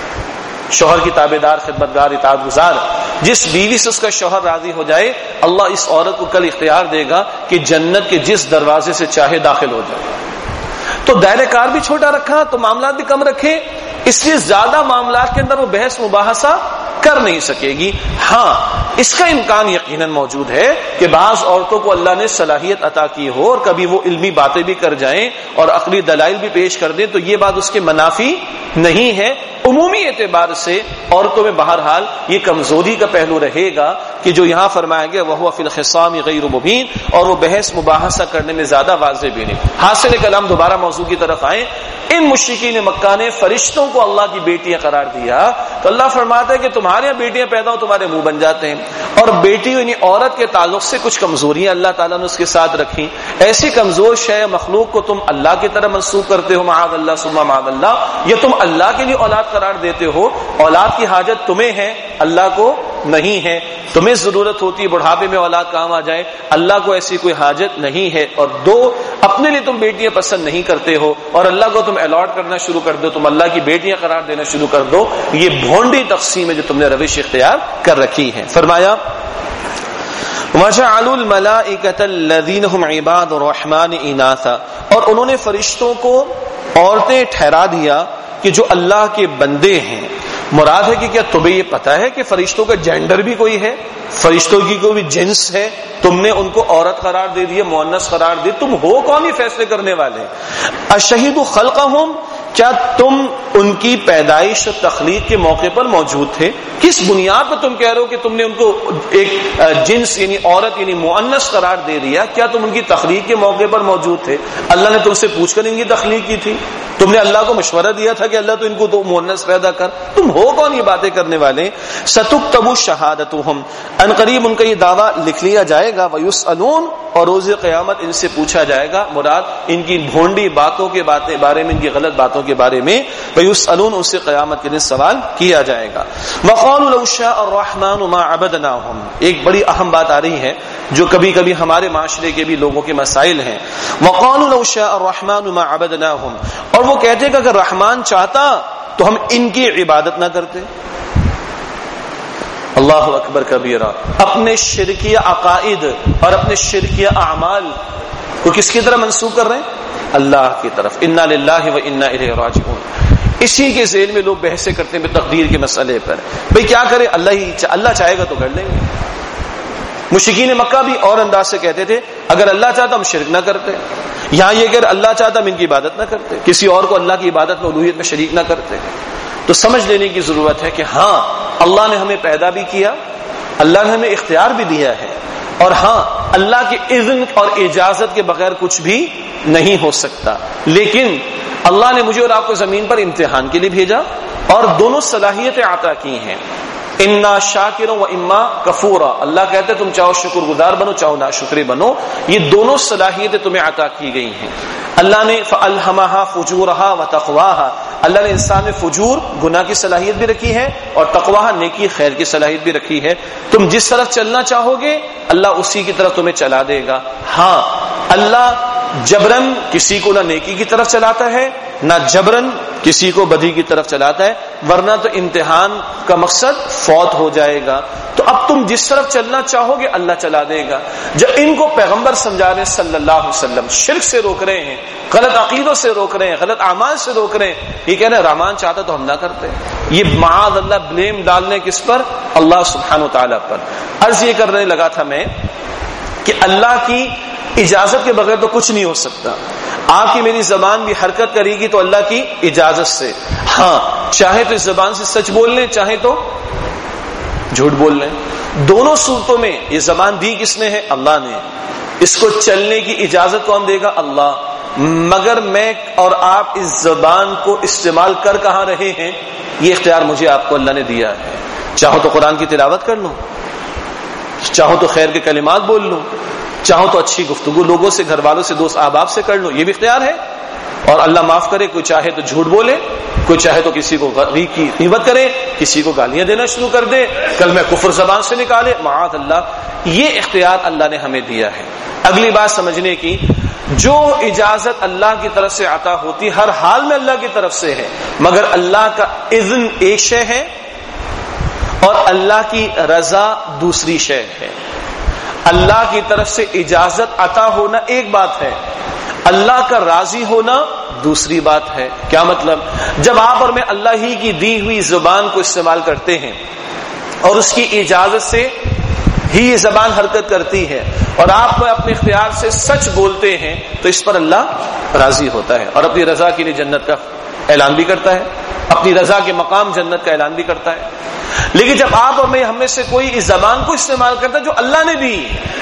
[SPEAKER 1] شوہر کی تابعدار خدمتگار اطاعت گزار، جس بیوی سے اس کا شوہر راضی ہو جائے اللہ اس عورت کو کل اختیار دے گا کہ جنت کے جس دروازے سے چاہے داخل ہو جائے۔ تو دائرہ کار بھی چھوٹا رکھا تو معاملات بھی کم رکھے، اس لیے زیادہ معاملات کے اندر وہ بحث مباحثہ کر نہیں سکے گی۔ ہاں اس کا امکان یقیناً موجود ہے کہ بعض عورتوں کو اللہ نے صلاحیت عطا کی ہو اور کبھی وہ علمی باتیں بھی کر جائیں اور عقلی دلائل بھی پیش کر دیں تو یہ بات اس کے منافی نہیں ہے۔ عمومی اعتبار سے عورتوں میں بہرحال یہ کمزوری کا پہلو رہے گا کہ جو یہاں فرمایا گیا وَهُوَ فِي الْخِصَامِ غَيْرُ مُبِينٍ، اور وہ بحث مباحثہ کرنے میں زیادہ واضح بھی نہیں۔ حاصل کلام دوبارہ موضوع کی طرف آئیں۔ ان مشرکین مکہ نے فرشتوں کو اللہ کی بیٹیاں قرار دیا تو اللہ فرماتا ہے کہ تمہارے یہاں بیٹیاں پیدا ہو تمہارے منہ بن جاتے ہیں، اور بیٹی یعنی عورت کے تعلق سے کچھ کمزوریاں اللہ تعالیٰ نے اس کے ساتھ رکھی۔ ایسی کمزور شے مخلوق کو تم اللہ کی طرح منسوب کرتے ہو معاذ اللہ ثم معاذ اللہ، یا تم اللہ کے لیے اولاد قرار دیتے ہو۔ اولاد کی حاجت تمہیں ہے، اللہ کو نہیں ہے۔ تمہیں ضرورت ہوتی ہے بڑھاپے میں اولاد کام آ جائے، اللہ کو ایسی کوئی حاجت نہیں ہے۔ اور دو، اپنے لیے تم بیٹیاں پسند نہیں کرتے ہو اور اللہ کو تم الاٹ کرنا شروع کر دو، تم اللہ کی بیٹیاں قرار دینا شروع کر دو۔ یہ بھونڈی تقسیم ہے جو تم نے روش اختیار کر رکھی ہے۔ فرمایا وَجَعَلُوا الْمَلَائِكَةَ الَّذِينَ هُمْ عِبَادُ الرَّحْمَنِ إِنَاثًا، اور انہوں نے فرشتوں کو عورتیں ٹھہرا دیا کہ جو اللہ کے بندے ہیں۔ مراد ہے کہ کیا تمہیں یہ پتا ہے کہ فرشتوں کا جینڈر بھی کوئی ہے، فرشتوں کی کوئی بھی جنس ہے؟ تم نے ان کو عورت قرار دے دیا، مؤنث قرار دے، تم ہو کون یہ فیصلے کرنے والے؟ اشہدوا خلقہم، کیا تم ان کی پیدائش و تخلیق کے موقع پر موجود تھے؟ کس بنیاد پر تم کہہ رہے ہو کہ تم نے ان کو ایک جنس یعنی عورت یعنی مؤنث قرار دے دیا؟ کیا تم ان کی تخلیق کے موقع پر موجود تھے؟ اللہ نے تم سے پوچھ کر ان کی تخلیق کی تھی؟ تم نے اللہ کو مشورہ دیا تھا کہ اللہ تو ان کو تو مؤنث پیدا کر؟ تم ہو کون یہ باتیں کرنے والے؟ ستکتب شہادتہم، ان قریب ان کا یہ دعویٰ لکھ لیا جائے گا، ویسألون، اور روز قیامت ان سے پوچھا جائے گا، مراد ان کی بھونڈی باتوں کے بارے میں، ان کی غلط باتوں کے بارے میں، ویسألون، ان سے قیامت کے دن سوال کیا جائے گا۔ وقالوا لو شاء الرحمن ما عبدناہم، ایک بڑی اہم بات آ رہی ہے جو کبھی کبھی ہمارے معاشرے کے بھی لوگوں کے مسائل ہیں۔ وقالوا لو شاء الرحمن ما عبدناہم، اور وہ کہتے ہیں کہ اگر رحمان چاہتا تو ہم ان کی عبادت نہ کرتے۔ اللہ اکبر کبیرہ، اپنے شرکیہ عقائد اور اپنے شرکیہ اعمال کو کس کی طرف منسوب کر رہے ہیں؟ اللہ کی طرف۔ انا للہ و انا الیہ راجعون۔ اسی کے ذیل میں لوگ بحثیں کرتے ہیں تقدیر کے مسئلے پر، بھئی کیا کرے، اللہ ہی اللہ چاہے گا تو کر لیں گے۔ مشرکین مکہ بھی اور انداز سے کہتے تھے اگر اللہ چاہتا ہم شرک نہ کرتے، یہاں یہ کہ اللہ چاہتا ہم ان کی عبادت نہ کرتے، کسی اور کو اللہ کی عبادت میں الوہیت میں شریک نہ کرتے۔ تو سمجھ لینے کی ضرورت ہے کہ ہاں اللہ نے ہمیں پیدا بھی کیا، اللہ نے ہمیں اختیار بھی دیا ہے، اور ہاں اللہ کے اذن اور اجازت کے بغیر کچھ بھی نہیں ہو سکتا، لیکن اللہ نے مجھے اور آپ کو زمین پر امتحان کے لیے بھیجا اور دونوں صلاحیتیں عطا کی ہیں، انا شاکر و اما کفورا۔ اللہ کہتے تم چاہو شکر گزار بنو چاہو ناشکرے بنو، یہ دونوں صلاحیتیں تمہیں عطا کی گئی ہیں۔ اللہ نے فَأَلْهَمَهَا فُجُورَهَا وَتَقْوَاهَا، اللہ نے انسان میں فجور گناہ کی صلاحیت بھی رکھی ہے اور تقواہ نیکی خیر کی صلاحیت بھی رکھی ہے۔ تم جس طرف چلنا چاہو گے اللہ اسی کی طرف تمہیں چلا دے گا۔ ہاں اللہ جبرن کسی کو نہ نیکی کی طرف چلاتا ہے نہ جبرن کسی کو بدی کی طرف چلاتا ہے، ورنہ تو امتحان کا مقصد فوت ہو جائے گا. تو اب تم جس طرف چلنا چاہو گے اللہ چلا دے گا. جب ان کو پیغمبر سمجھا رہے ہیں صلی اللہ علیہ وسلم، شرک سے روک رہے ہیں، غلط عقیدوں سے روک رہے ہیں، غلط اعمال سے روک رہے ہیں، یہ کہہ رہے ہیں رحمان چاہتا تو ہم نہ کرتے. یہ معاذ اللہ بلیم ڈالنے کس پر؟ اللہ سبحانہ و تعالیٰ پر. عرض یہ کرنے لگا تھا میں کہ اللہ کی اجازت کے بغیر تو کچھ نہیں ہو سکتا. آپ کی میری زبان بھی حرکت کرے گی تو اللہ کی اجازت سے. ہاں چاہے تو اس زبان سے سچ بول لیں، چاہے تو جھوٹ بول لیں. دونوں صورتوں میں یہ زبان دی کس نے ہے؟ اللہ نے. اس کو چلنے کی اجازت کون دے گا؟ اللہ. مگر میں اور آپ اس زبان کو استعمال کر کہاں رہے ہیں؟ یہ اختیار مجھے آپ کو اللہ نے دیا ہے. چاہو تو قرآن کی تلاوت کر لوں، چاہو تو خیر کے کلمات بول لوں، چاہو تو اچھی گفتگو لوگوں سے، گھر والوں سے، دوست احباب سے کر لوں، یہ بھی اختیار ہے. اور اللہ معاف کرے، کوئی چاہے تو جھوٹ بولے، کوئی چاہے تو کسی کو غیبت کرے، کسی کو گالیاں دینا شروع کر دے، کلمہ کفر زبان سے نکالے، معاذ اللہ. یہ اختیار اللہ نے ہمیں دیا ہے. اگلی بات سمجھنے کی، جو اجازت اللہ کی طرف سے عطا ہوتی ہر حال میں اللہ کی طرف سے ہے، مگر اللہ کا اذن ایک شے ہے اور اللہ کی رضا دوسری شے ہے. اللہ کی طرف سے اجازت عطا ہونا ایک بات ہے، اللہ کا راضی ہونا دوسری بات ہے. کیا مطلب؟ جب آپ اور میں اللہ ہی کی دی ہوئی زبان کو استعمال کرتے ہیں اور اس کی اجازت سے ہی یہ زبان حرکت کرتی ہے اور آپ اپنے اختیار سے سچ بولتے ہیں تو اس پر اللہ راضی ہوتا ہے اور اپنی رضا کے لیے جنت کا اعلان بھی کرتا ہے، اپنی رضا کے مقام جنت کا اعلان بھی کرتا ہے. لیکن جب آپ اور میں ہم میں سے کوئی اس زبان کو استعمال کرتا ہے جو اللہ نے دی،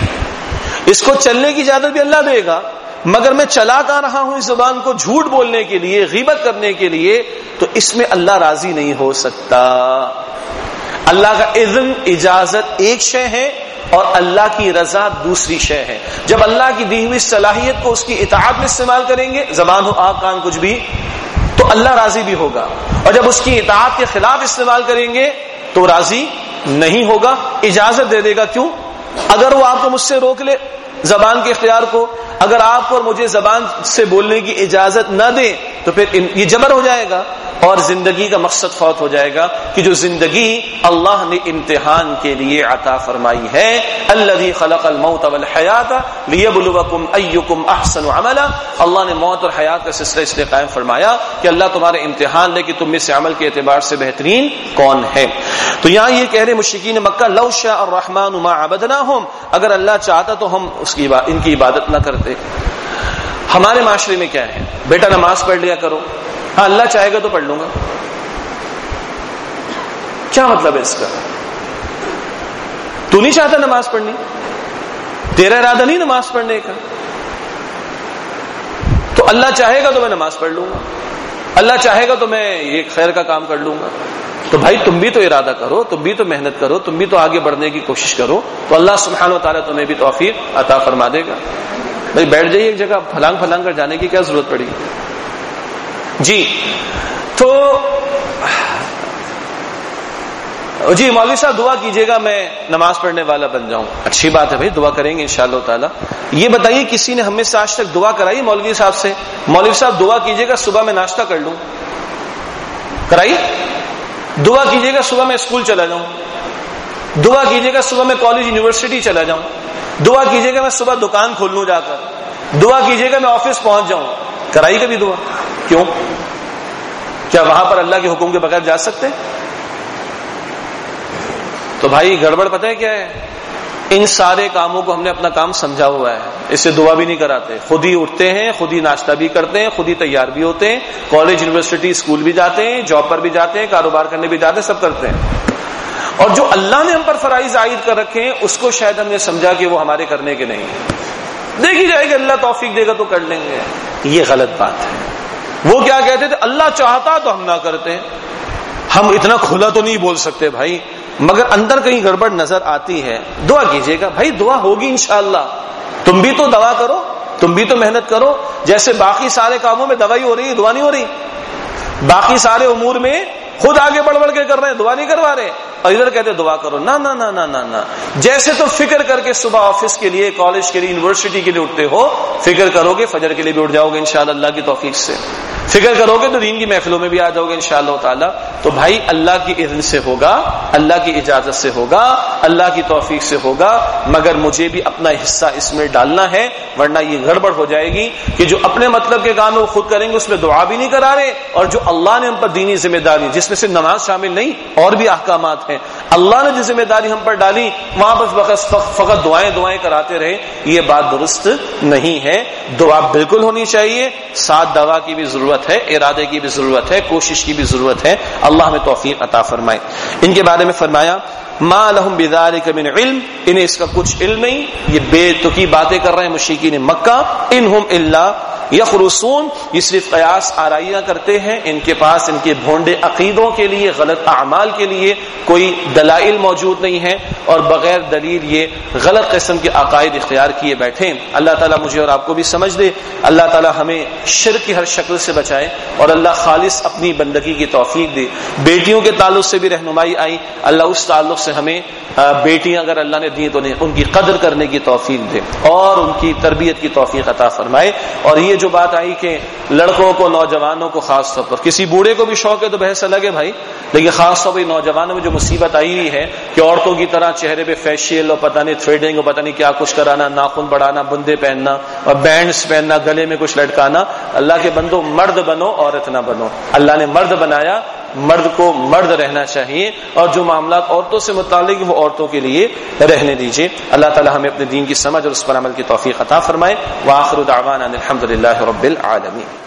[SPEAKER 1] اس کو چلنے کی اجازت بھی اللہ دے گا، مگر میں چلاتا رہا ہوں اس زبان کو جھوٹ بولنے کے لیے، غیبت کرنے کے لیے، تو اس میں اللہ راضی نہیں ہو سکتا. اللہ کا اذن اجازت ایک شے ہے اور اللہ کی رضا دوسری شے ہے. جب اللہ کی دی ہوئی صلاحیت کو اس کی اطاعت میں استعمال کریں گے، زبان ہو، آنکھ، کان، کچھ بھی، تو اللہ راضی بھی ہوگا. اور جب اس کی اطاعت کے خلاف استعمال کریں گے تو راضی نہیں ہوگا، اجازت دے دے گا. کیوں؟ اگر وہ آپ کو مجھ سے روک لے زبان کے اختیار کو، اگر آپ کو اور مجھے زبان سے بولنے کی اجازت نہ دے تو پھر یہ جبر ہو جائے گا اور زندگی کا مقصد فوت ہو جائے گا کہ جو زندگی اللہ نے امتحان کے لیے عطا فرمائی ہے. الذی خلق الموت والحیات لیبلوکم ایکم احسن عملا. اللہ نے موت اور حیات کا سلسلہ اس لیے قائم فرمایا کہ اللہ تمہارے امتحان لے کہ تم میں سے عمل کے اعتبار سے بہترین کون ہے. تو یہاں یہ کہہ رہے مشرکین مکہ، لو شاء الرحمن ما عبدناہم، اگر اللہ چاہتا تو ہم اس کی ان کی عبادت نہ کرتے. ہمارے معاشرے میں کیا ہے، بیٹا نماز پڑھ لیا کرو، ہاں اللہ چاہے گا تو پڑھ لوں گا. کیا مطلب ہے اس کا؟ تو نہیں چاہتا نماز پڑھنی، تیرا ارادہ نہیں نماز پڑھنے کا، تو اللہ چاہے گا تو میں نماز پڑھ لوں گا، اللہ چاہے گا تو میں یہ خیر کا کام کر لوں گا. تو بھائی تم بھی تو ارادہ کرو، تم بھی تو محنت کرو، تم بھی تو آگے بڑھنے کی کوشش کرو، تو اللہ سبحانہ و تعالیٰ تمہیں بھی توفیق عطا فرما دے گا. بھائی بیٹھ جائیے ایک جگہ، پھلانگ پھلانگ کر جانے کی کیا ضرورت پڑی. جی تو جی مولوی صاحب دعا کیجیے گا میں نماز پڑھنے والا بن جاؤں. اچھی بات ہے بھائی، دعا کریں گے انشاءاللہ تعالی. یہ بتائیے کسی نے ہمیں سے آج تک دعا کرائی مولوی صاحب سے؟ مولوی صاحب دعا کیجیے گا صبح میں ناشتہ کر لوں، کرائی؟ دعا کیجیے گا صبح میں اسکول چلا جاؤں، دعا کیجیے گا صبح میں کالج یونیورسٹی چلا جاؤں، دعا کیجیے گا میں صبح دکان کھول لوں جا کر، دعا کیجیے گا میں آفس پہنچ جاؤں. کرائی کبھی دعا؟ کیوں؟ کیا وہاں پر اللہ کے حکم کے بغیر جا سکتے؟ تو بھائی گڑبڑ پتہ ہے کیا ہے؟ ان سارے کاموں کو ہم نے اپنا کام سمجھا ہوا ہے، اس سے دعا بھی نہیں کراتے. خود ہی اٹھتے ہیں، خود ہی ناشتہ بھی کرتے ہیں، خود ہی تیار بھی ہوتے ہیں، کالج یونیورسٹی اسکول بھی جاتے ہیں، جاب پر بھی جاتے ہیں، کاروبار کرنے بھی جاتے ہیں، سب کرتے ہیں. اور جو اللہ نے ہم پر فرائض عائد کر رکھے ہیں اس کو شاید ہم نے سمجھا کہ وہ ہمارے کرنے کے نہیں، دیکھی جائے گی اللہ توفیق دے گا تو کر لیں گے. یہ غلط بات ہے. وہ کیا کہتے تھے؟ اللہ چاہتا تو ہم نہ کرتے. ہم اتنا کھلا تو نہیں بول سکتے بھائی، مگر اندر کہیں گڑبڑ نظر آتی ہے. دعا کیجیے گا بھائی، دعا ہوگی انشاءاللہ. تم بھی تو دعا کرو، تم بھی تو محنت کرو. جیسے باقی سارے کاموں میں دوائی ہو رہی ہے، دعا نہیں ہو رہی. باقی سارے امور میں خود آگے بڑھ بڑھ کے کر رہے ہیں، دعا نہیں کروا رہے، اور ادھر کہتے دعا کرو. نہ نہ نہ نہ نہ جیسے تو فکر کر کے صبح آفس کے لیے، کالج کے لیے، یونیورسٹی کے لیے اٹھتے ہو، فکر کرو گے فجر کے لیے بھی اٹھ جاؤ گے انشاءاللہ اللہ کی توفیق سے. فکر کرو گے تو دین کی محفلوں میں بھی آ جاؤ گے انشاءاللہ تعالی. تو بھائی اللہ کی اذن سے ہوگا, اللہ کی اجازت سے ہوگا, اللہ کی توفیق سے ہوگا, مگر مجھے بھی اپنا حصہ اس میں ڈالنا ہے, ورنہ یہ گڑبڑ ہو جائے گی کہ جو اپنے مطلب کے کام وہ خود کریں گے, اس میں دعا بھی نہیں کرا رہے, اور جو اللہ نے ہم پر دینی ذمہ داری, جس میں سے نماز شامل نہیں اور بھی احکامات ہیں, اللہ نے جو ذمہ داری ہم پر ڈالی وہاں بس فقط دعائیں دعائیں کراتے رہے, یہ بات درست نہیں ہے. دعا بالکل ہونی چاہیے, ساتھ دوا کی بھی ضرورت ہے, ارادے کی بھی ضرورت ہے, کوشش کی بھی ضرورت ہے. اللہ ہمیں توفیق عطا فرمائے. ان کے بارے میں فرمایا ما لهم بذلك من علم, انہیں اس کا کچھ علم نہیں, یہ بے تکی باتیں کر رہے ہیں مشرکین مکہ. انہم الا یخرصون, یہ صرف قیاس آرائیاں کرتے ہیں, ان کے پاس ان کے بھونڈے عقیدوں کے لیے, غلط اعمال کے لیے کوئی دلائل موجود نہیں ہے, اور بغیر دلیل یہ غلط قسم کے عقائد اختیار کیے بیٹھے. اللہ تعالیٰ مجھے اور آپ کو بھی سمجھ دے, اللہ تعالیٰ ہمیں شرک کی ہر شکل سے بچائے, اور اللہ خالص اپنی بندگی کی توفیق دے. بیٹیوں کے تعلق سے بھی رہنمائی آئی, اللہ اس تعلق سے ہمیں بیٹیاں اگر اللہ نے دی تو ان کی قدر کرنے کی توفیق دے, اور ان کی تربیت کی توفیق عطا فرمائے. اور یہ جو بات آئی کہ لڑکوں کو, نوجوانوں کو خاص طور پر, کسی بوڑھے کو بھی شوق ہے تو بحث الگ ہے بھائی, لیکن خاص طور پر نوجوانوں میں جو مصیبت آئی ہوئی ہے کہ عورتوں کی طرح چہرے پہ فیشیل اور پتہ نہیں تھریڈنگ اور پتہ نہیں کیا کچھ کرانا, ناخن بڑھانا, بندے پہننا اور بینڈز پہننا, گلے میں کچھ لٹکانا. اللہ کے بندو, مرد بنو عورت نہ بنو. اللہ نے مرد بنایا, مرد کو مرد رہنا چاہیے, اور جو معاملات عورتوں سے متعلق وہ عورتوں کے لیے رہنے دیجیے. اللہ تعالی ہمیں اپنے دین کی سمجھ اور اس پر عمل کی توفیق عطا فرمائے. وآخر دعوانا الحمد للہ رب العالمین.